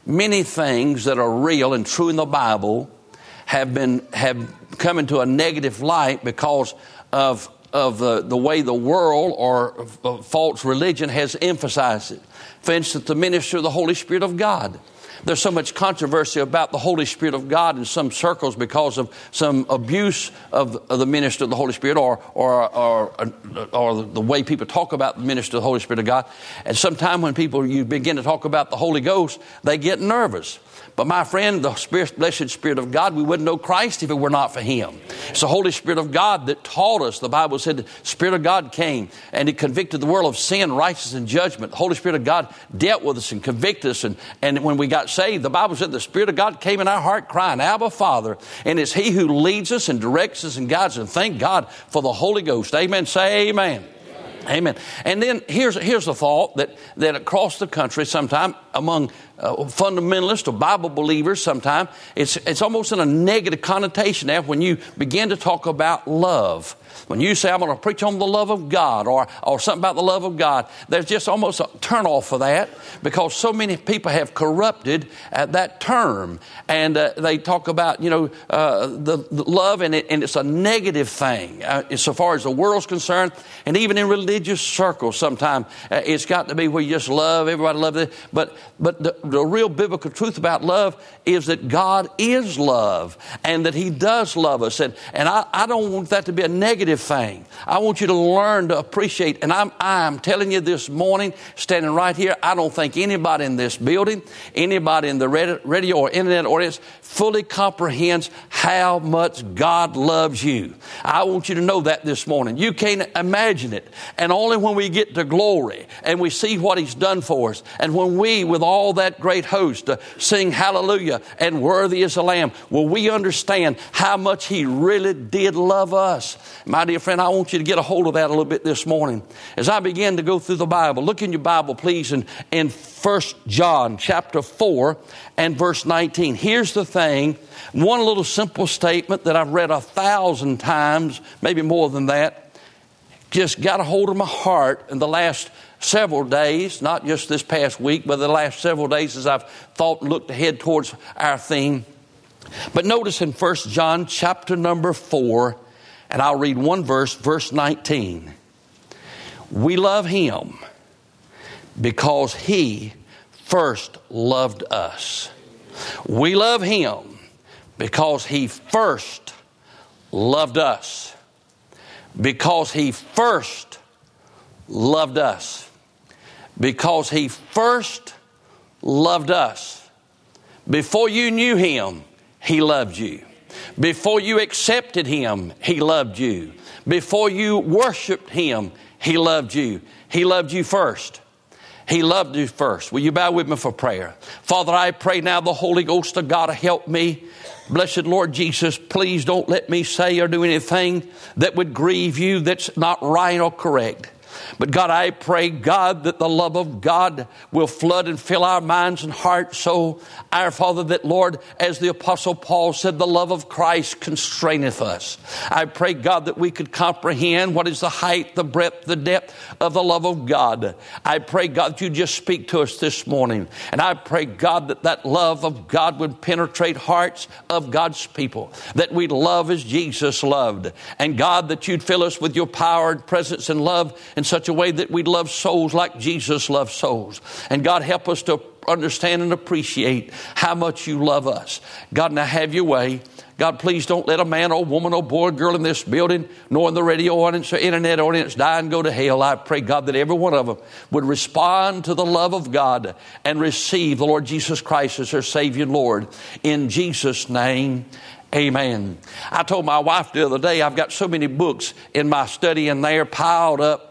many things that are real and true in the Bible have come into a negative light because of the way the world or false religion has emphasized it. For instance, the ministry of the Holy Spirit of God. There's so much controversy about the Holy Spirit of God in some circles because of some abuse of the ministry of the Holy Spirit or the way people talk about the ministry of the Holy Spirit of God. And sometimes when you begin to talk about the Holy Ghost, they get nervous. But my friend, the blessed Spirit of God, we wouldn't know Christ if it were not for Him. It's the Holy Spirit of God that taught us. The Bible said the Spirit of God came and He convicted the world of sin, righteousness, and judgment. The Holy Spirit of God dealt with us and convicted us. And when we got saved, the Bible said the Spirit of God came in our heart crying, Abba, Father. And it's He who leads us and directs us and guides us. And thank God for the Holy Ghost. Amen. Say amen. Amen. And then here's the thought that across the country sometime among fundamentalists or Bible believers sometime it's almost in a negative connotation now when you begin to talk about love. When you say, I'm going to preach on the love of God or something about the love of God, there's just almost a turn off for that because so many people have corrupted that term. And they talk about, the love and it's a negative thing so far as the world's concerned. And even in religious circles sometimes it's got to be where you just love, everybody loves it. But the real biblical truth about love is that God is love and that He does love us. And I don't want that to be a negative thing. I want you to learn to appreciate. And I'm telling you this morning, standing right here, I don't think anybody in this building, anybody in the radio or internet audience fully comprehends how much God loves you. I want you to know that this morning. You can't imagine it. And only when we get to glory and we see what He's done for us, and when we, with all that great host, sing hallelujah and worthy is the Lamb, will we understand how much He really did love us. My dear friend, I want you to get a hold of that a little bit this morning. As I begin to go through the Bible, look in your Bible, please, in 1 John chapter 4 and verse 19. Here's the thing, one little simple statement that I've read 1,000 times, maybe more than that, just got a hold of my heart in the last several days, not just this past week, but the last several days as I've thought and looked ahead towards our theme. But notice in 1 John chapter number 4, and I'll read one verse, verse 19. We love Him because He first loved us. We love Him because He first loved us. Because He first loved us. Because He first loved us. Before you knew Him, He loved you. Before you accepted Him, He loved you. Before you worshiped Him, He loved you. He loved you first. He loved you first. Will you bow with me for prayer? Father, I pray now the Holy Ghost of God help me. Blessed Lord Jesus, please don't let me say or do anything that would grieve you that's not right or correct. But God, I pray, God, that the love of God will flood and fill our minds and hearts. So, our Father, that, Lord, as the Apostle Paul said, the love of Christ constraineth us. I pray, God, that we could comprehend what is the height, the breadth, the depth of the love of God. I pray, God, that you just speak to us this morning. And I pray, God, that love of God would penetrate hearts of God's people, that we'd love as Jesus loved. And, God, that you'd fill us with your power and presence and love in such a way that we'd love souls like Jesus loved souls. And God, help us to understand and appreciate how much you love us. God, now have your way. God, please don't let a man or woman or boy or girl in this building, nor in the radio audience or internet audience, die and go to hell. I pray, God, that every one of them would respond to the love of God and receive the Lord Jesus Christ as their Savior and Lord. In Jesus' name, amen. I told my wife the other day, I've got so many books in my study in there piled up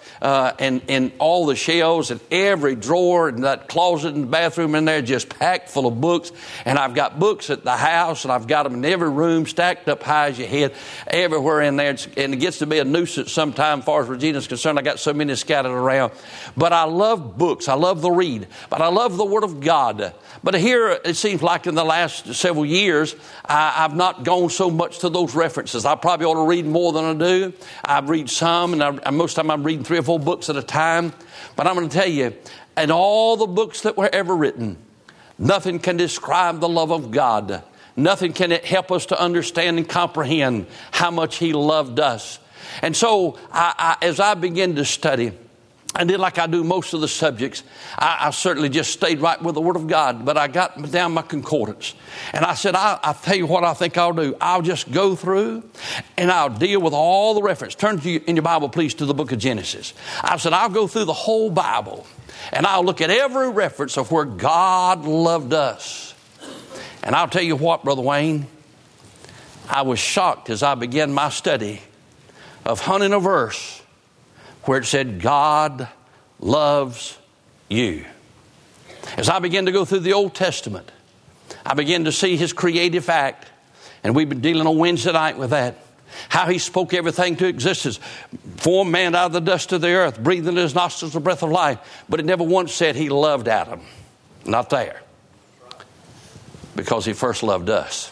and all the shelves and every drawer and that closet in the bathroom in there just packed full of books. And I've got books at the house and I've got them in every room stacked up high as your head, everywhere in there. And it gets to be a nuisance sometime as far as Regina's concerned. I got so many scattered around. But I love books. I love to read. But I love the Word of God. But here it seems like in the last several years, I've not gone so much to those references. I probably ought to read more than I do. I read some, and most of the time I'm reading 3 or 4 books at a time. But I'm going to tell you, in all the books that were ever written, Nothing can describe the love of God. Nothing can help us to understand and comprehend how much He loved us. And so as I began to study, I did like I do most of the subjects. I certainly just stayed right with the Word of God, but I got down my concordance. And I said, I'll tell you what I think I'll do. I'll just go through and I'll deal with all the reference. Turn in your Bible, please, to the book of Genesis. I said, I'll go through the whole Bible and I'll look at every reference of where God loved us. And I'll tell you what, Brother Wayne, I was shocked as I began my study of hunting a verse where it said, God loves you. As I began to go through the Old Testament, I began to see His creative act. And we've been dealing on Wednesday night with that. How He spoke everything to existence. Formed man out of the dust of the earth, breathed in his nostrils the breath of life. But it never once said He loved Adam. Not there. Because He first loved us.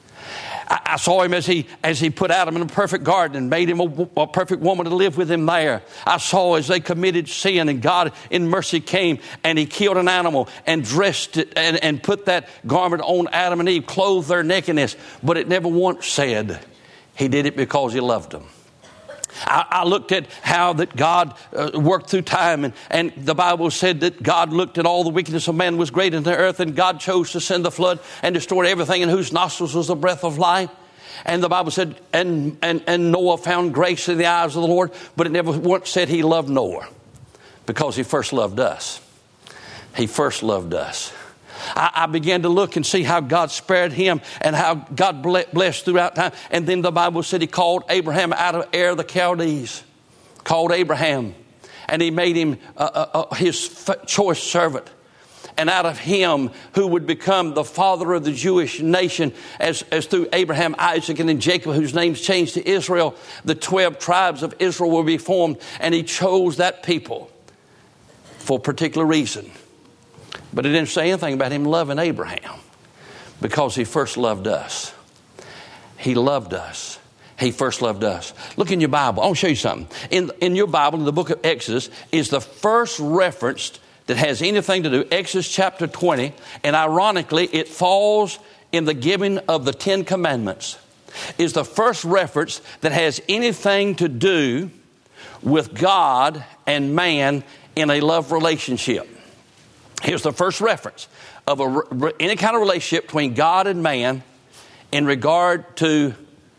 I saw Him as he put Adam in a perfect garden and made him a perfect woman to live with him there. I saw as they committed sin and God in mercy came and He killed an animal and dressed it and put that garment on Adam and Eve, clothed their nakedness. But it never once said He did it because He loved them. I looked at how that God worked through time, and the Bible said that God looked at all the wickedness of man was great in the earth, and God chose to send the flood and destroy everything in whose nostrils was the breath of life. And the Bible said, and Noah found grace in the eyes of the Lord, but it never once said He loved Noah because He first loved us. He first loved us. I began to look and see how God spared him and how God blessed throughout time. And then the Bible said He called Abraham out of Ur of the Chaldees. Called Abraham. And He made him His choice servant. And out of him who would become the father of the Jewish nation as through Abraham, Isaac, and then Jacob, whose names changed to Israel, the 12 tribes of Israel will be formed. And He chose that people for a particular reason. But it didn't say anything about Him loving Abraham because He first loved us. He loved us. He first loved us. Look in your Bible. I want to show you something. In your Bible, in the book of Exodus, is the first reference that has anything to do. Exodus chapter 20. And ironically, it falls in the giving of the 10 Commandments. Is the first reference that has anything to do with God and man in a love relationship. Here's the first reference of any kind of relationship between God and man in regard to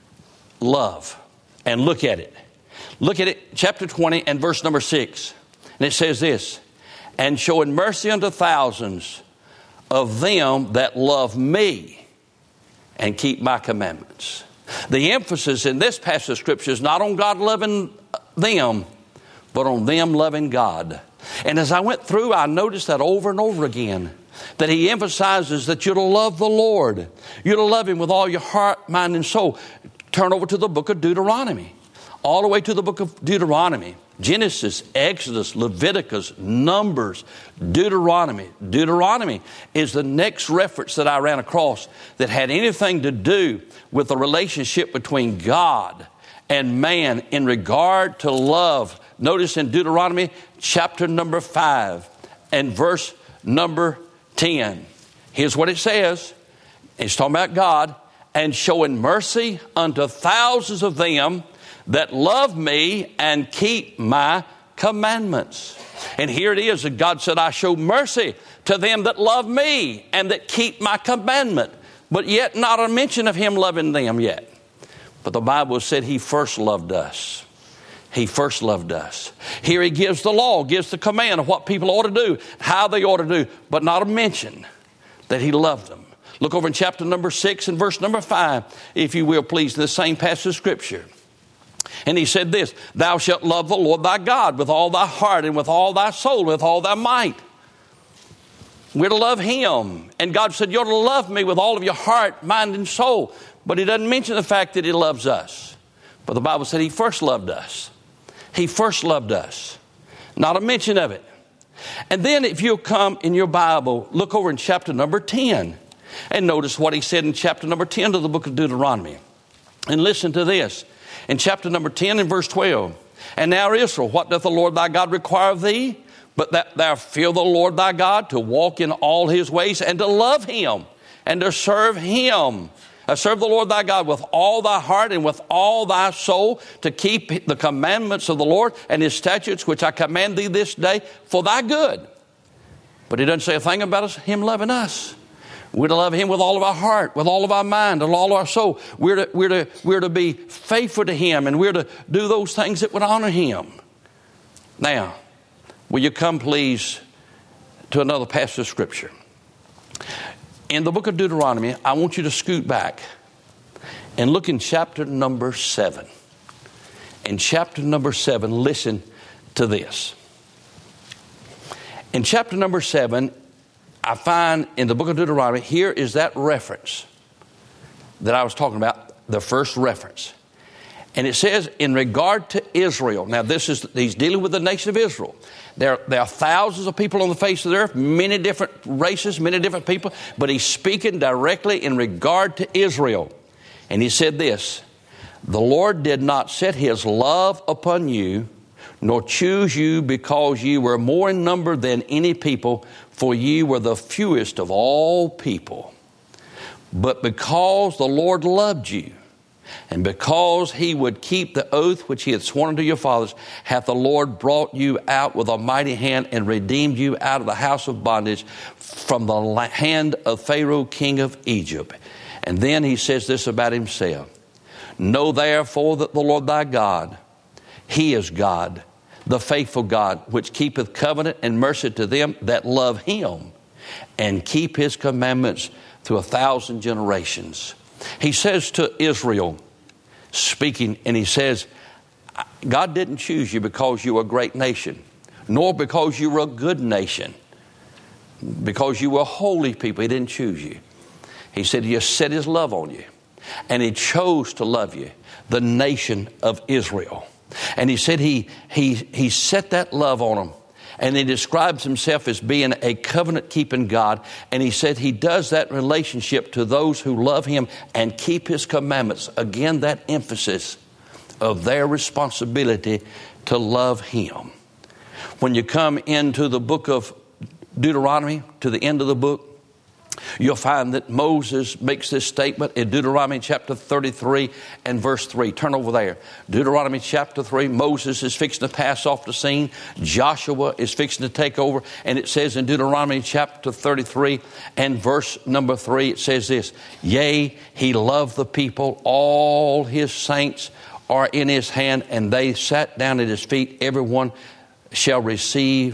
love. And look at it. Look at it, chapter 20 and verse number 6. And it says this, and showing mercy unto thousands of them that love me and keep my commandments. The emphasis in this passage of Scripture is not on God loving them, but on them loving God. And as I went through, I noticed that over and over again, that He emphasizes that you're to love the Lord. You're to love Him with all your heart, mind, and soul. Turn over to the book of Deuteronomy. All the way to the book of Deuteronomy. Genesis, Exodus, Leviticus, Numbers, Deuteronomy. Deuteronomy is the next reference that I ran across that had anything to do with the relationship between God and man in regard to love. Notice in Deuteronomy chapter number 5 and verse number 10. Here's what it says. It's talking about God. And showing mercy unto thousands of them that love me and keep my commandments. And here it is that God said, I show mercy to them that love me and that keep my commandment. But yet not a mention of Him loving them yet. But the Bible said He first loved us. He first loved us. Here He gives the law, gives the command of what people ought to do, how they ought to do, but not a mention that He loved them. Look over in chapter number 6 and verse number 5, if you will, please, in the same passage of Scripture. And He said this, thou shalt love the Lord thy God with all thy heart and with all thy soul, with all thy might. We're to love Him. And God said, you're to love me with all of your heart, mind, and soul. But He doesn't mention the fact that He loves us. But the Bible said He first loved us. He first loved us. Not a mention of it. And then if you'll come in your Bible, look over in chapter number 10. And notice what He said in chapter number 10 of the book of Deuteronomy. And listen to this. In chapter number 10 and verse 12. And now Israel, what doth the Lord thy God require of thee? But that thou fear the Lord thy God, to walk in all his ways, and to love him, and to serve him. Serve the Lord thy God with all thy heart and with all thy soul, to keep the commandments of the Lord and his statutes, which I command thee this day, for thy good. But he doesn't say a thing about him loving us. We're to love him with all of our heart, with all of our mind, and all of our soul. We're to be faithful to him, and we're to do those things that would honor him. Now, will you come please to another passage of Scripture? In the book of Deuteronomy, I want you to scoot back and look in chapter number 7. In chapter number 7, listen to this. In chapter number 7, I find in the book of Deuteronomy, here is that reference that I was talking about, the first reference. And it says, in regard to Israel. Now, he's dealing with the nation of Israel. There are thousands of people on the face of the earth, many different races, many different people, but he's speaking directly in regard to Israel. And he said this, the Lord did not set his love upon you, nor choose you because ye were more in number than any people, for ye were the fewest of all people. But because the Lord loved you, and because he would keep the oath which he had sworn unto your fathers, hath the Lord brought you out with a mighty hand and redeemed you out of the house of bondage from the hand of Pharaoh, king of Egypt. And then he says this about himself. Know therefore that the Lord thy God, he is God, the faithful God, which keepeth covenant and mercy to them that love him and keep his commandments to 1,000 generations. He says to Israel, speaking, and he says, God didn't choose you because you were a great nation, nor because you were a good nation, because you were holy people. He didn't choose you. He said he just set his love on you, and he chose to love you, the nation of Israel. And he said he set that love on them. And he describes himself as being a covenant-keeping God. And he said he does that relationship to those who love him and keep his commandments. Again, that emphasis of their responsibility to love him. When you come into the book of Deuteronomy, to the end of the book, you'll find that Moses makes this statement in Deuteronomy chapter 33 and verse 3. Turn over there. Deuteronomy chapter 3, Moses is fixing to pass off the scene. Joshua is fixing to take over. And it says in Deuteronomy chapter 33 and verse number 3, it says this, yea, he loved the people, all his saints are in his hand, and they sat down at his feet. Everyone shall receive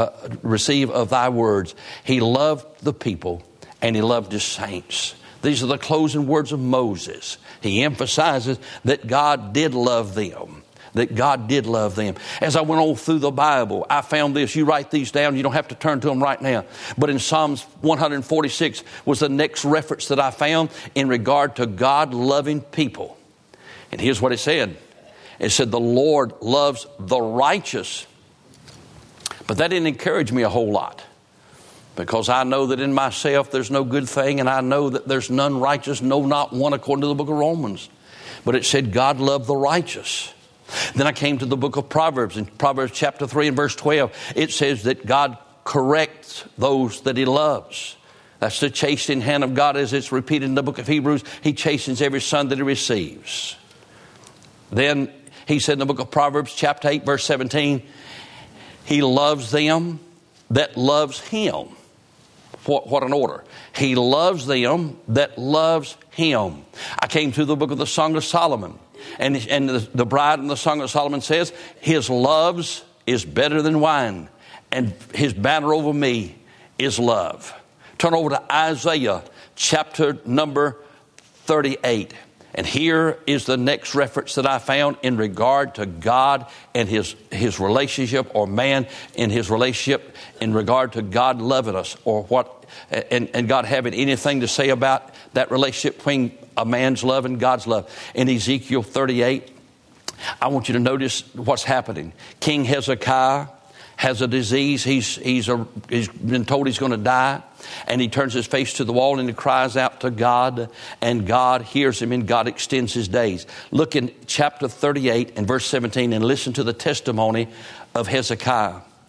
of thy words. He loved the people, and he loved his saints. These are the closing words of Moses. He emphasizes that God did love them. That God did love them. As I went on through the Bible, I found this. You write these down. You don't have to turn to them right now. But in Psalms 146 was the next reference that I found in regard to God loving people. And here's what it said. It said, the Lord loves the righteous. But that didn't encourage me a whole lot. Because I know that in myself there's no good thing, and I know that there's none righteous, no, not one, according to the book of Romans. But it said God loved the righteous. Then I came to the book of Proverbs. In Proverbs chapter 3 and verse 12, it says that God corrects those that he loves. That's the chastening hand of God, as it's repeated in the book of Hebrews. He chastens every son that he receives. Then he said in the book of Proverbs chapter 8 verse 17, he loves them that loves him. What an order. He loves them that loves him. I came to the book of the Song of Solomon. And the bride in the Song of Solomon says, his loves is better than wine, and his banner over me is love. Turn over to Isaiah chapter number 38. And here is the next reference that I found in regard to God and his relationship, or man in his relationship in regard to God loving us, or what, and God having anything to say about that relationship between a man's love and God's love. In Ezekiel 38, I want you to notice what's happening. King Hezekiah has a disease. He's been told he's going to die. And he turns his face to the wall and he cries out to God. And God hears him, and God extends his days. Look in chapter 38 and verse 17 and listen to the testimony of Hezekiah.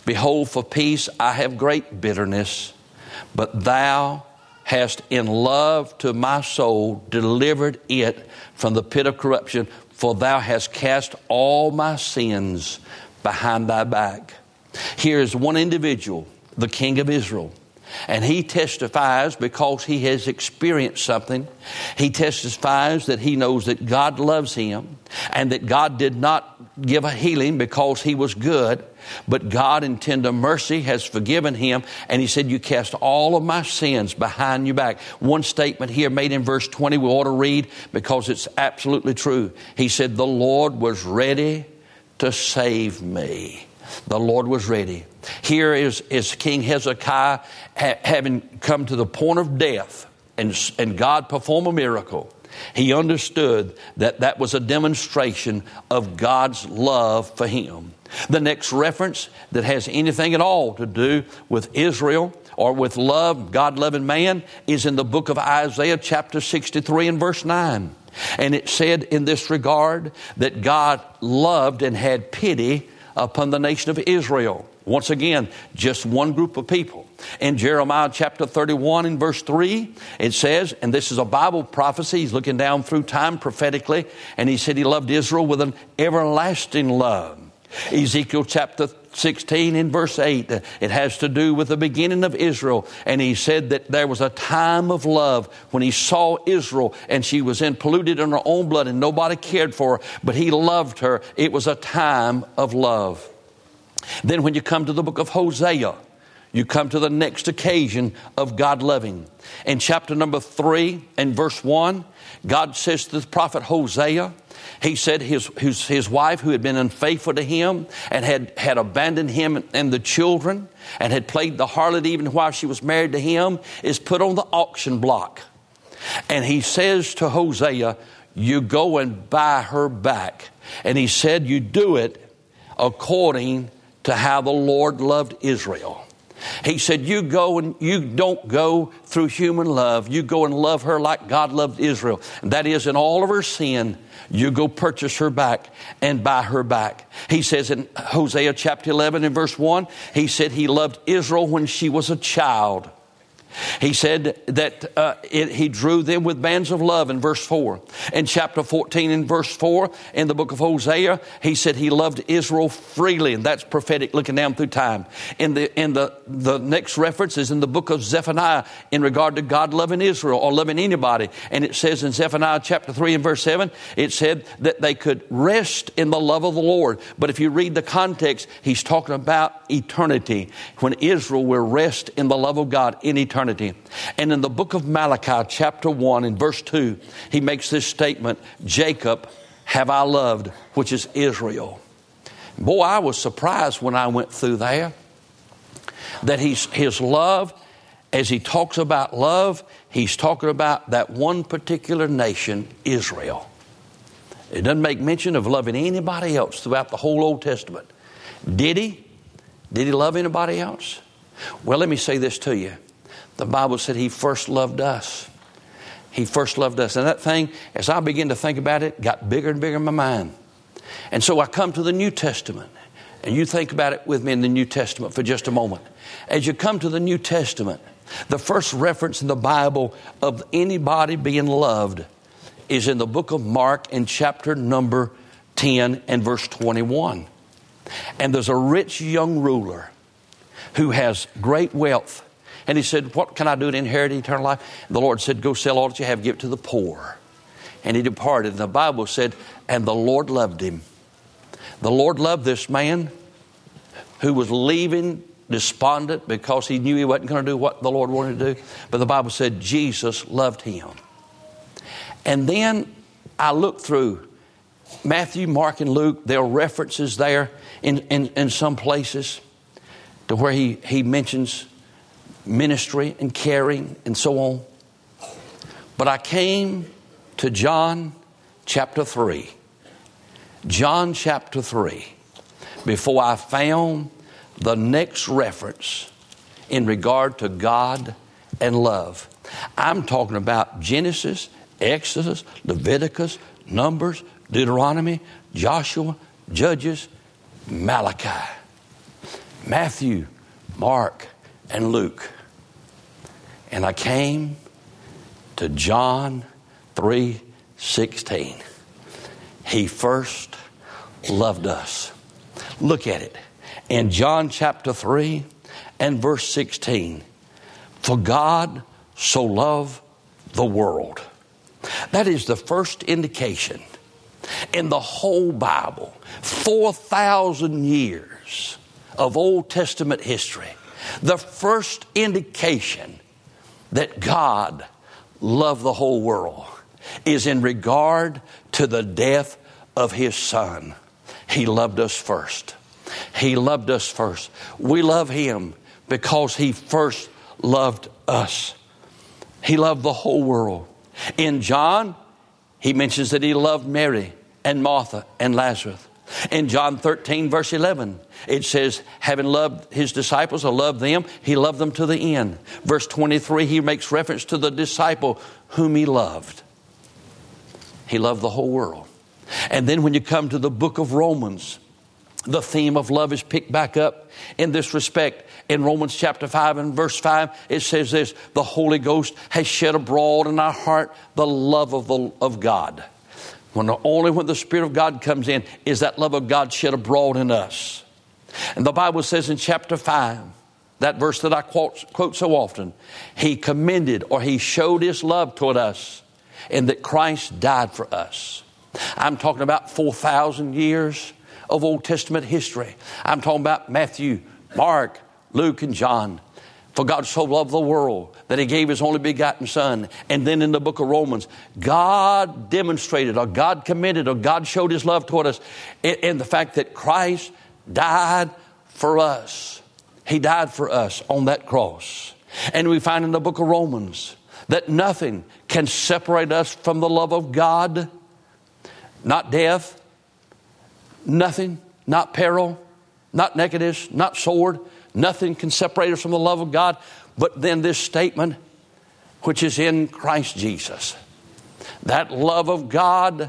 Behold, for peace I have great bitterness, but thou hast in love to my soul delivered it from the pit of corruption, for thou hast cast all my sins behind thy back. Here is one individual, the king of Israel, and he testifies because he has experienced something. He testifies that he knows that God loves him and that God did not give a healing because he was good, but God in tender mercy has forgiven him. And he said, you cast all of my sins behind your back. One statement here made in verse 20 we ought to read because it's absolutely true. He said, the Lord was ready to save me. The Lord was ready. Here is King Hezekiah having come to the point of death and God perform a miracle. He understood that that was a demonstration of God's love for him. The next reference that has anything at all to do with Israel or with love, God loving man, is in the book of Isaiah chapter 63 and verse 9. And it said in this regard that God loved and had pity upon the nation of Israel. Once again, just one group of people. In Jeremiah chapter 31 and verse 3, it says, and this is a Bible prophecy, he's looking down through time prophetically, and he said he loved Israel with an everlasting love. Ezekiel chapter 16 in verse 8, it has to do with the beginning of Israel. And he said that there was a time of love when he saw Israel and she was polluted in her own blood and nobody cared for her, but he loved her. It was a time of love. Then when you come to the book of Hosea, you come to the next occasion of God loving. In chapter number 3 and verse 1, God says to the prophet Hosea, he said his wife who had been unfaithful to him and had abandoned him and the children and had played the harlot even while she was married to him is put on the auction block. And he says to Hosea, you go and buy her back. And he said, you do it according to how the Lord loved Israel. He said, you go and you don't go through human love. You go and love her like God loved Israel. And that is, in all of her sin, you go purchase her back and buy her back. He says in Hosea chapter 11 and verse 1, he said he loved Israel when she was a child. He said that he drew them with bands of love in verse 4. In chapter 14 and verse 4 in the book of Hosea, he said he loved Israel freely. And that's prophetic looking down through time. In the next reference is in the book of Zephaniah in regard to God loving Israel or loving anybody. And it says in Zephaniah chapter 3 and verse 7, it said that they could rest in the love of the Lord. But if you read the context, he's talking about eternity, when Israel will rest in the love of God in eternity. And in the book of Malachi chapter 1 and verse 2, he makes this statement, Jacob have I loved, which is Israel. Boy, I was surprised when I went through there that his love, as he talks about love, he's talking about that one particular nation, Israel. It doesn't make mention of loving anybody else throughout the whole Old Testament. Did he? Did he love anybody else? Well, let me say this to you. The Bible said he first loved us. He first loved us. And that thing, as I began to think about it, got bigger and bigger in my mind. And so I come to the New Testament. And you think about it with me in the New Testament for just a moment. As you come to the New Testament, the first reference in the Bible of anybody being loved is in the book of Mark in chapter number 10 and verse 21. And there's a rich young ruler who has great wealth. And he said, what can I do to inherit eternal life? And the Lord said, go sell all that you have, give it to the poor. And he departed. And the Bible said, and the Lord loved him. The Lord loved this man who was leaving despondent because he knew he wasn't going to do what the Lord wanted to do. But the Bible said Jesus loved him. And then I looked through Matthew, Mark, and Luke. There are references there in some places to where he mentions ministry and caring and so on. But I came to John chapter 3. John chapter 3. Before I found the next reference in regard to God and love. I'm talking about Genesis, Exodus, Leviticus, Numbers, Deuteronomy, Joshua, Judges, Malachi. Matthew, Mark, and Luke. And I came to John 3:16. He first loved us. Look at it. In John chapter 3 and verse 16. For God so loved the world. That is the first indication in the whole Bible. 4,000 years of Old Testament history. The first indication that God loved the whole world is in regard to the death of His Son. He loved us first. He loved us first. We love Him because He first loved us. He loved the whole world. In John, He mentions that He loved Mary and Martha and Lazarus. In John 13 verse 11, it says, having loved His disciples or loved them, He loved them to the end. Verse 23, He makes reference to the disciple whom He loved. He loved the whole world. And then when you come to the book of Romans, the theme of love is picked back up in this respect. In Romans chapter 5 and verse 5, it says this, the Holy Ghost has shed abroad in our heart the love of God. Only when the Spirit of God comes in is that love of God shed abroad in us. And the Bible says in chapter 5, that verse that I quote so often, He commended or He showed His love toward us in that Christ died for us. I'm talking about 4,000 years of Old Testament history. I'm talking about Matthew, Mark, Luke, and John. For God so loved the world that He gave His only begotten Son. And then in the book of Romans, God demonstrated or God commended or God showed His love toward us in the fact that Christ died for us. He died for us on that cross. And we find in the book of Romans that nothing can separate us from the love of God. Not death, nothing, not peril, not nakedness, not sword. Nothing can separate us from the love of God. But then this statement, which is in Christ Jesus. That love of God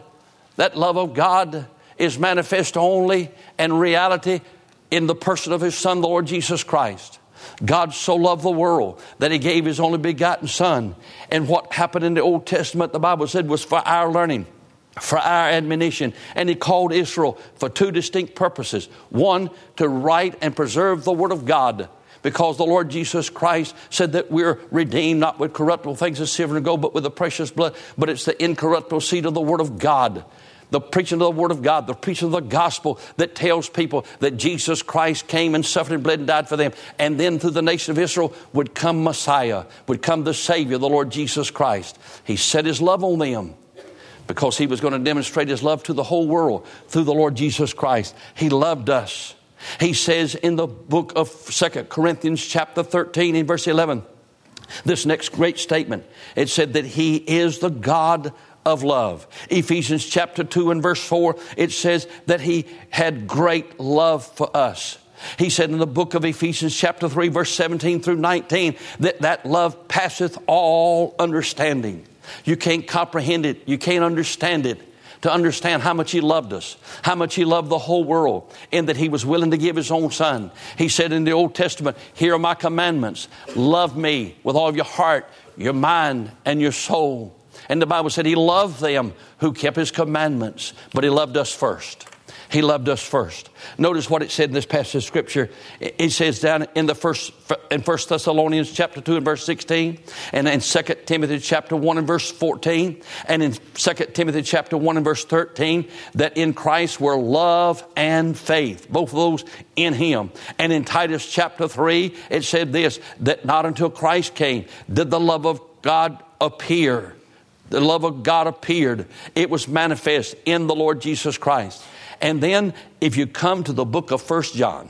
is manifest only in reality in the person of His Son, the Lord Jesus Christ. God so loved the world that He gave His only begotten Son. And what happened in the Old Testament, the Bible said, was for our learning, for our admonition. And He called Israel for two distinct purposes. One, to write and preserve the Word of God. Because the Lord Jesus Christ said that we're redeemed not with corruptible things as silver and gold, but with the precious blood. But it's the incorruptible seed of the Word of God. The preaching of the Word of God, the preaching of the gospel that tells people that Jesus Christ came and suffered and bled and died for them. And then through the nation of Israel would come Messiah, would come the Savior, the Lord Jesus Christ. He set His love on them, because He was going to demonstrate His love to the whole world through the Lord Jesus Christ. He loved us. He says in the book of 2 Corinthians chapter 13 in verse 11, this next great statement. It said that He is the God of love. Ephesians chapter 2 and verse 4, it says that He had great love for us. He said in the book of Ephesians chapter 3 verse 17 through 19 that love passeth all understanding. You can't comprehend it. You can't understand it. To understand how much He loved us, how much He loved the whole world, and that He was willing to give His own Son. He said in the Old Testament, here are my commandments. Love Me with all of your heart, your mind, and your soul. And the Bible said He loved them who kept His commandments, but He loved us first. He loved us first. Notice what it said in this passage of Scripture. It says down in 1 Thessalonians chapter 2 and verse 16, and in 2 Timothy chapter 1 and verse 14, and in 2 Timothy chapter 1 and verse 13, that in Christ were love and faith, both of those in Him. And in Titus chapter 3, it said this, that not until Christ came did the love of God appear. The love of God appeared. It was manifest in the Lord Jesus Christ. And then if you come to the book of 1 John,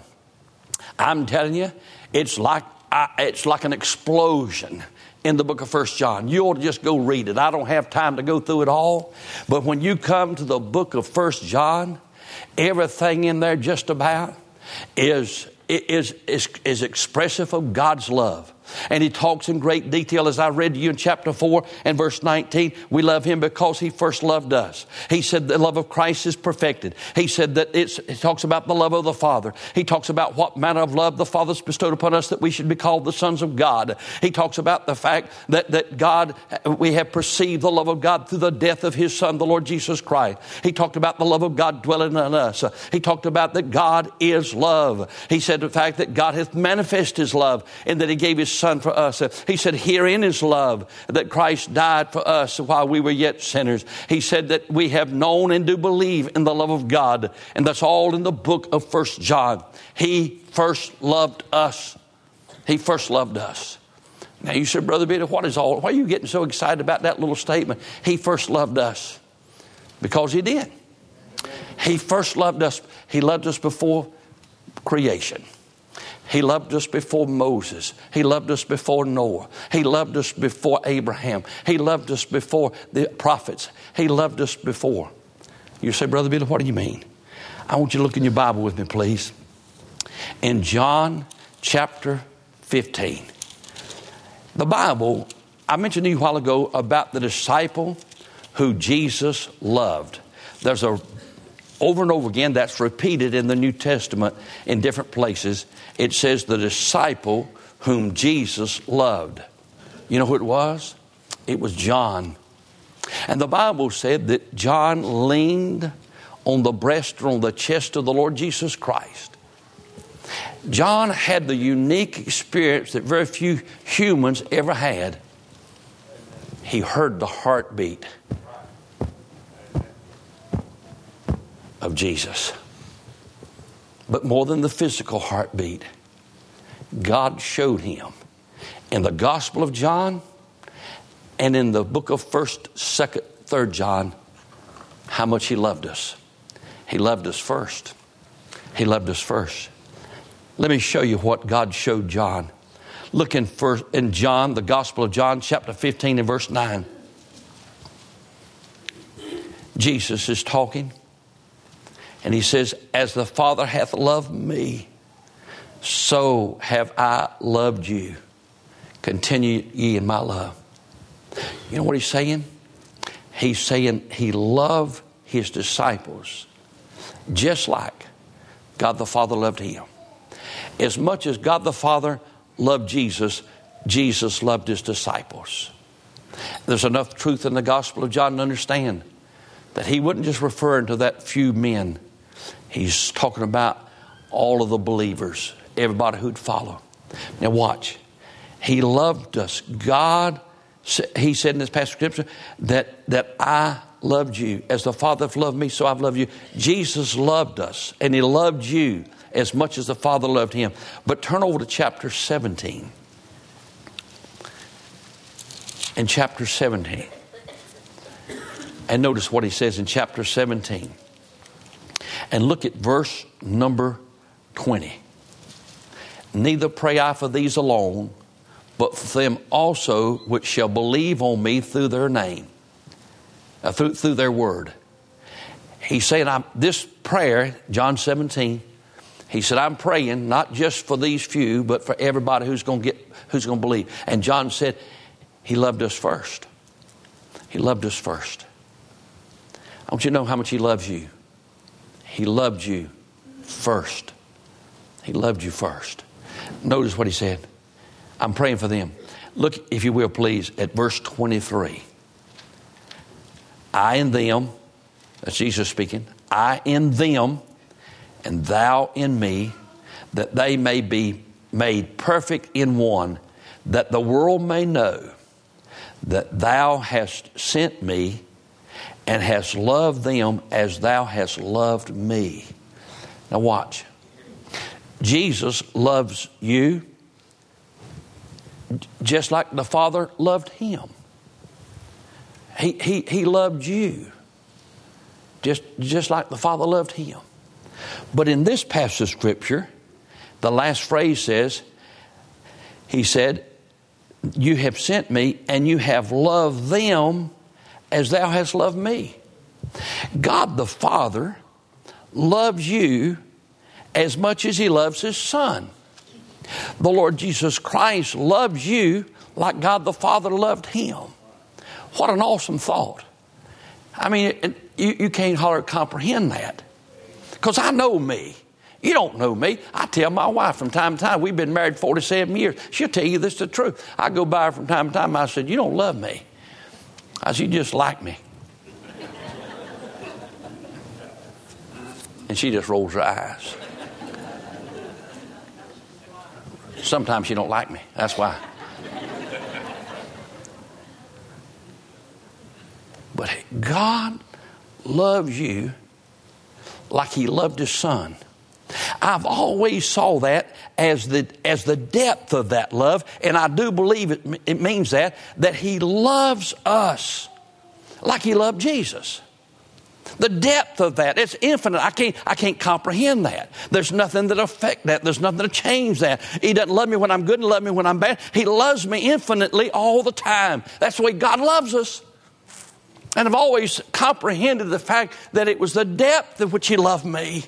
I'm telling you, it's like an explosion in the book of 1 John. You ought to just go read it. I don't have time to go through it all. But when you come to the book of 1 John, everything in there just about is expressive of God's love. And he talks in great detail, as I read to you in chapter 4 and verse 19. We love him because he first loved us. He said the love of Christ is perfected. He said that he talks about the love of the Father. He talks about what manner of love the Father's bestowed upon us that we should be called the sons of God. He talks about the fact that God, we have perceived the love of God through the death of his Son, the Lord Jesus Christ. He talked about the love of God dwelling in us. He talked about that God is love. He said the fact that God hath manifested his love and that he gave his Son for us. He said herein is love, that Christ died for us while we were yet sinners. He said that we have known and do believe in the love of God. And that's all in the book of 1 John. He first loved us. He first loved us. Now you said, Brother Billy, why are you getting so excited about that little statement? He first loved us. Because he did. He first loved us. He loved us before creation. He loved us before Moses. He loved us before Noah. He loved us before Abraham. He loved us before the prophets. He loved us before. You say, Brother Billy, what do you mean? I want you to look in your Bible with me, please. In John chapter 15. The Bible, I mentioned to you a while ago about the disciple who Jesus loved. There's over and over again, that's repeated in the New Testament in different places. It says the disciple whom Jesus loved. You know who it was? It was John. And the Bible said that John leaned on the breast or on the chest of the Lord Jesus Christ. John had the unique experience that very few humans ever had. He heard the heartbeat of Jesus. But more than the physical heartbeat, God showed him in the Gospel of John and in the book of 1st, 2nd, 3rd John how much he loved us. He loved us first. He loved us first. Let me show you what God showed John. Look in John, the Gospel of John, chapter 15 and verse 9. Jesus is talking. And he says, as the Father hath loved me, so have I loved you. Continue ye in my love. You know what he's saying? He's saying he loved his disciples just like God the Father loved him. As much as God the Father loved Jesus, Jesus loved his disciples. There's enough truth in the Gospel of John to understand that he wasn't just referring to that few men. He's talking about all of the believers, everybody who'd follow. Now watch. He loved us. God, he said in this passage of Scripture that I loved you. As the Father hath loved me, so I've loved you. Jesus loved us, and he loved you as much as the Father loved him. But turn over to chapter 17. In chapter 17. And notice what he says in chapter 17. And look at verse number 20. Neither pray I for these alone, but for them also which shall believe on me through their name, through their word. He's saying, this prayer, John 17, he said, I'm praying not just for these few, but for everybody who's going to believe. And John said, he loved us first. He loved us first. I want you to know how much he loves you. He loved you first. He loved you first. Notice what he said. I'm praying for them. Look, if you will, please, at verse 23. I in them, that's Jesus speaking, I in them, and thou in me, that they may be made perfect in one, that the world may know that thou hast sent me and hast loved them as thou hast loved me. Now watch. Jesus loves you just like the Father loved him. He loved you just like the Father loved him. But in this passage of Scripture, the last phrase says, he said, you have sent me and you have loved them as thou hast loved me. God the Father loves you as much as he loves his Son. The Lord Jesus Christ loves you like God the Father loved him. What an awesome thought. I mean, you can't hardly comprehend that. Because I know me. You don't know me. I tell my wife from time to time, we've been married 47 years. She'll tell you this is the truth. I go by her from time to time. I said, you don't love me. I said, you just like me. And she just rolls her eyes. Sometimes she don't like me. That's why. But God loves you like he loved his son. I've always saw that as the depth of that love, and I do believe it means that he loves us like he loved Jesus. The depth of that, it's infinite. I can't comprehend that. There's nothing that affect that. There's nothing to change that. He doesn't love me when I'm good and love me when I'm bad. He loves me infinitely all the time. That's the way God loves us. And I've always comprehended the fact that it was the depth of which he loved me.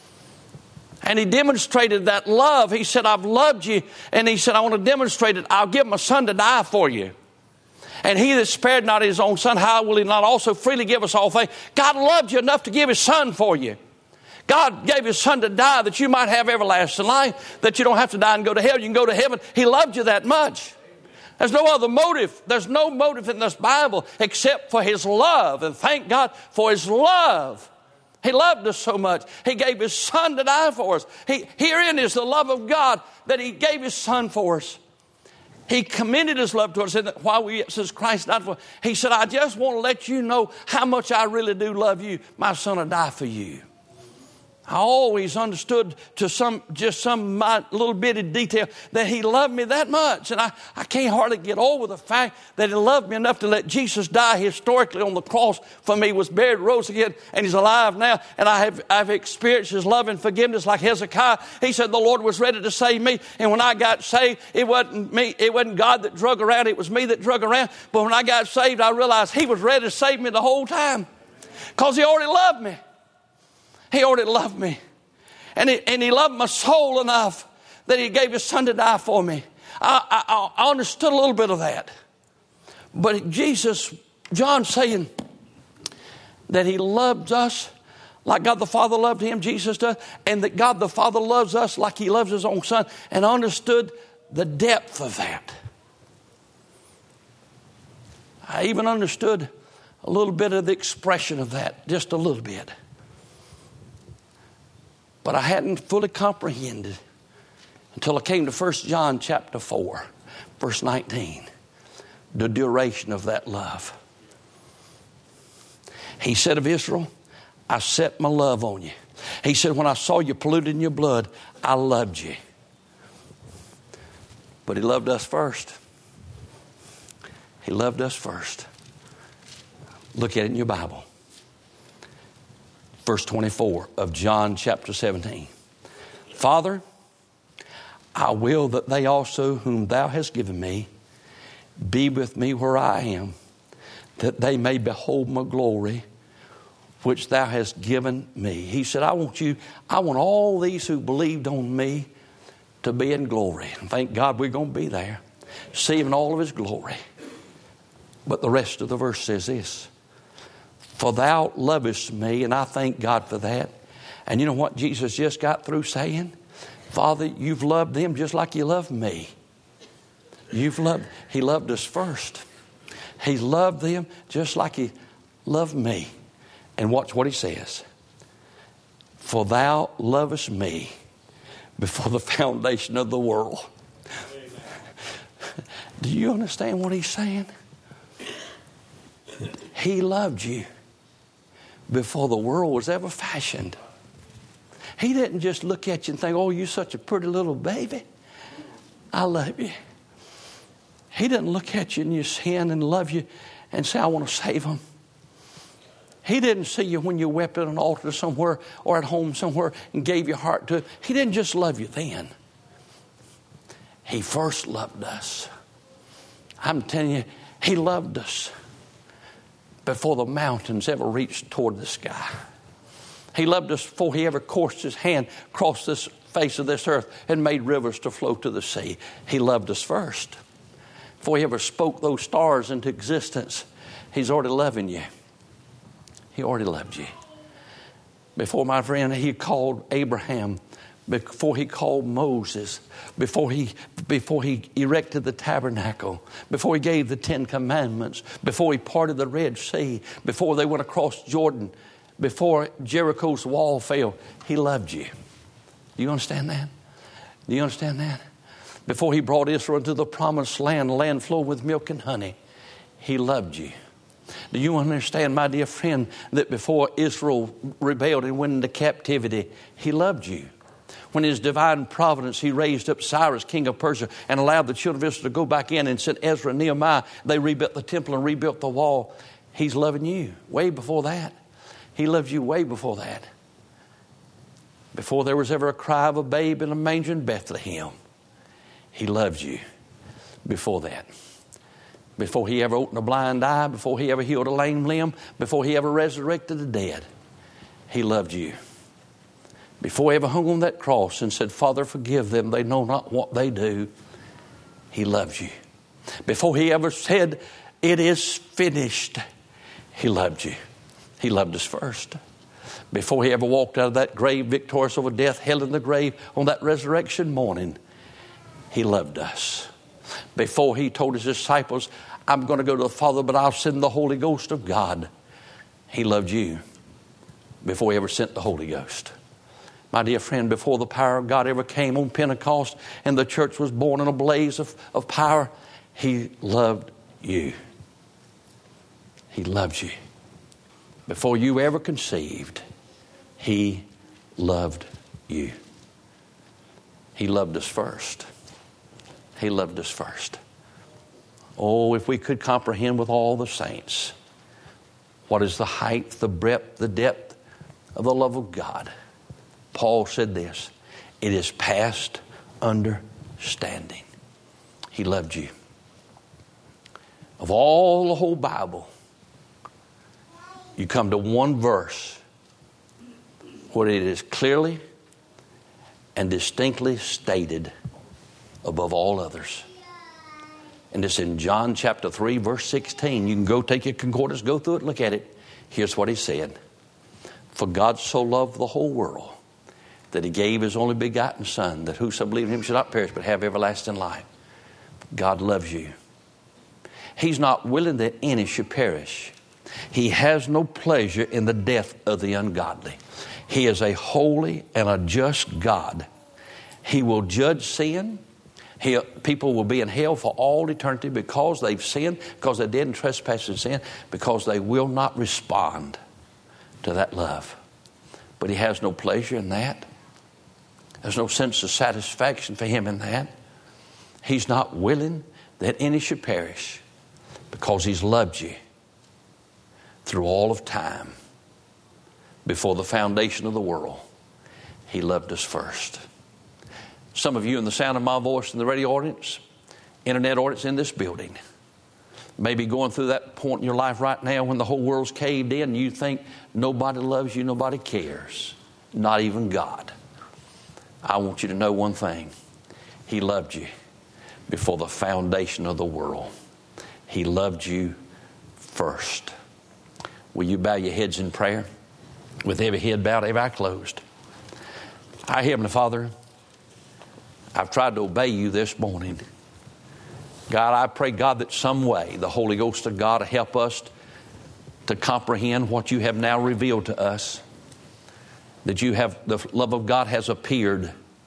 And he demonstrated that love. He said, I've loved you. And he said, I want to demonstrate it. I'll give my son to die for you. And he that spared not his own son, how will he not also freely give us all things? God loved you enough to give his son for you. God gave his son to die that you might have everlasting life, that you don't have to die and go to hell. You can go to heaven. He loved you that much. There's no other motive. There's no motive in this Bible except for his love. And thank God for his love. He loved us so much. He gave his son to die for us. Herein is the love of God, that he gave his son for us. He commended his love to us. And while we, since Christ died for us, he said, I just want to let you know how much I really do love you. My son will die for you. I always understood to some little bitty detail that he loved me that much. And I can't hardly get over the fact that he loved me enough to let Jesus die historically on the cross for me, was buried, rose again, and he's alive now. And I've experienced his love and forgiveness like Hezekiah. He said the Lord was ready to save me. And when I got saved, it wasn't me. It wasn't God that drug around. It was me that drug around. But when I got saved, I realized he was ready to save me the whole time, because he already loved me. He already loved me. And he loved my soul enough that he gave his son to die for me. I understood a little bit of that. But John saying that he loves us like God the Father loved him, Jesus does, and that God the Father loves us like he loves his own son, and understood the depth of that. I even understood a little bit of the expression of that, just a little bit. But I hadn't fully comprehended until I came to 1 John chapter 4, verse 19, the duration of that love. He said of Israel, I set my love on you. He said, when I saw you polluted in your blood, I loved you. But he loved us first. He loved us first. Look at it in your Bible. Verse 24 of John chapter 17. Father, I will that they also whom thou hast given me be with me where I am, that they may behold my glory, which thou hast given me. He said, I want all these who believed on me to be in glory. And thank God we're going to be there, see him in all of his glory. But the rest of the verse says this. For thou lovest me, and I thank God for that. And you know what Jesus just got through saying? Father, you've loved them just like you love me. He loved us first. He loved them just like he loved me. And watch what he says. For thou lovest me before the foundation of the world. Do you understand what he's saying? He loved you before the world was ever fashioned. He didn't just look at you and think, oh, you're such a pretty little baby. I love you. He didn't look at you in your sin and love you and say, I want to save them. He didn't see you when you wept at an altar somewhere or at home somewhere and gave your heart to it. He didn't just love you then. He first loved us. I'm telling you, he loved us before the mountains ever reached toward the sky. He loved us before he ever coursed his hand across this face of this earth and made rivers to flow to the sea. He loved us first. Before he ever spoke those stars into existence, he's already loving you. He already loved you. Before, my friend, he called Abraham, before he called Moses, before he erected the tabernacle, before he gave the 10 commandments, before he parted the Red Sea, before they went across Jordan, before Jericho's wall fell, he loved you. Do you understand that? Do you understand that? Before he brought Israel into the promised land, a land flowing with milk and honey, he loved you. Do you understand, my dear friend, that before Israel rebelled and went into captivity, he loved you? When his divine providence, he raised up Cyrus, king of Persia, and allowed the children of Israel to go back in and sent Ezra and Nehemiah. They rebuilt the temple and rebuilt the wall. He's loving you way before that. He loves you way before that. Before there was ever a cry of a babe in a manger in Bethlehem, he loves you before that. Before he ever opened a blind eye, before he ever healed a lame limb, before he ever resurrected the dead, he loved you. Before he ever hung on that cross and said, Father, forgive them, they know not what they do, he loves you. Before he ever said, it is finished, he loved you. He loved us first. Before he ever walked out of that grave victorious over death, hell in the grave on that resurrection morning, he loved us. Before he told his disciples, I'm going to go to the Father, but I'll send the Holy Ghost of God, he loved you before he ever sent the Holy Ghost. My dear friend, before the power of God ever came on Pentecost and the church was born in a blaze of power, he loved you. He loves you. Before you ever conceived, he loved you. He loved us first. He loved us first. Oh, if we could comprehend with all the saints what is the height, the breadth, the depth of the love of God. Paul said this, it is past understanding. He loved you. Of all the whole Bible, you come to one verse where it is clearly and distinctly stated above all others. And it's in John chapter 3, verse 16. You can go take your concordance, go through it, look at it. Here's what he said. For God so loved the whole world that he gave his only begotten Son, that whoso believes in him should not perish but have everlasting life. God loves you. He's not willing that any should perish. He has no pleasure in the death of the ungodly. He is a holy and a just God. He will judge sin. People will be in hell for all eternity because they've sinned, because they're dead in trespass and sin, because they will not respond to that love. But he has no pleasure in that. There's no sense of satisfaction for him in that. He's not willing that any should perish because he's loved you through all of time. Before the foundation of the world, he loved us first. Some of you in the sound of my voice in the radio audience, internet audience in this building, may be going through that point in your life right now when the whole world's caved in and you think nobody loves you, nobody cares, not even God. I want you to know one thing. He loved you before the foundation of the world. He loved you first. Will you bow your heads in prayer? With every head bowed, every eye closed. Our Heavenly Father, I've tried to obey you this morning. God, I pray, God, that some way the Holy Ghost of God will help us to comprehend what you have now revealed to us. That the love of God has appeared.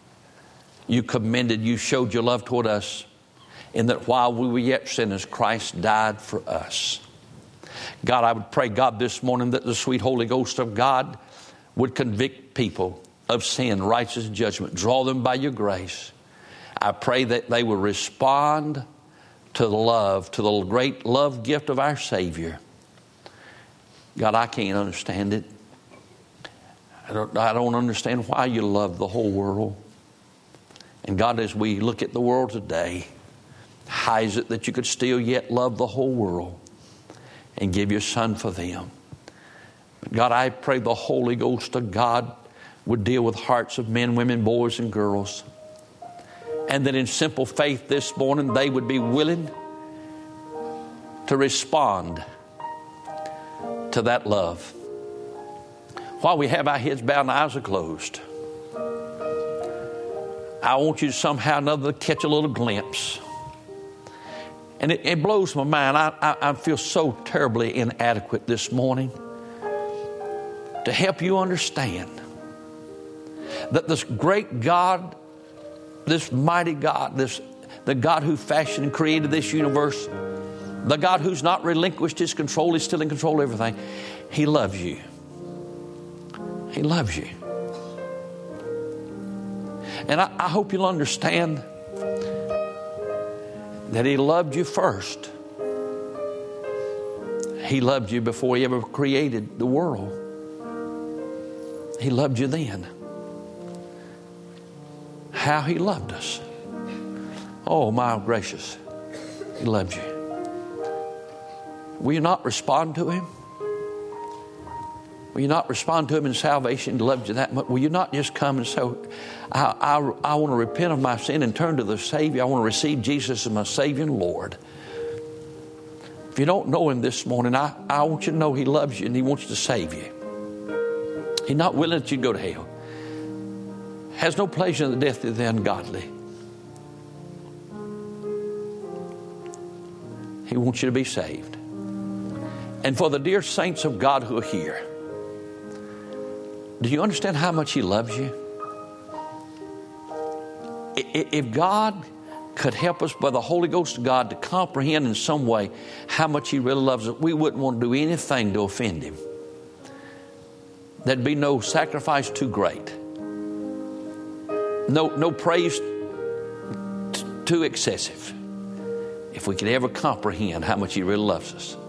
You commended, you showed your love toward us. And that while we were yet sinners, Christ died for us. God, I would pray, God, this morning that the sweet Holy Ghost of God would convict people of sin, righteous judgment. Draw them by your grace. I pray that they will respond to the love, to the great love gift of our Savior. God, I can't understand it. I don't understand why you love the whole world. And God, as we look at the world today, how is it that you could still yet love the whole world and give your Son for them? But God, I pray the Holy Ghost of God would deal with hearts of men, women, boys, and girls. And that in simple faith this morning, they would be willing to respond to that love. While we have our heads bowed and eyes are closed, I want you to somehow or another catch a little glimpse. And it blows my mind. I feel so terribly inadequate this morning to help you understand that this great God, this mighty God, the God who fashioned and created this universe, the God who's not relinquished His control, He's still in control of everything. He loves you. He loves you. And I hope you'll understand that He loved you first. He loved you before He ever created the world. He loved you then. How He loved us. Oh, my gracious. He loves you. Will you not respond to Him? Will you not respond to Him in salvation? He loved you that much. Will you not just come and say, I want to repent of my sin and turn to the Savior. I want to receive Jesus as my Savior and Lord. If you don't know Him this morning, I want you to know He loves you and He wants to save you. He's not willing that you go to hell. Has no pleasure in the death of the ungodly. He wants you to be saved. And for the dear saints of God who are here, do you understand how much He loves you? If God could help us by the Holy Ghost of God to comprehend in some way how much He really loves us, we wouldn't want to do anything to offend Him. There'd be no sacrifice too great. No praise too excessive. If we could ever comprehend how much He really loves us.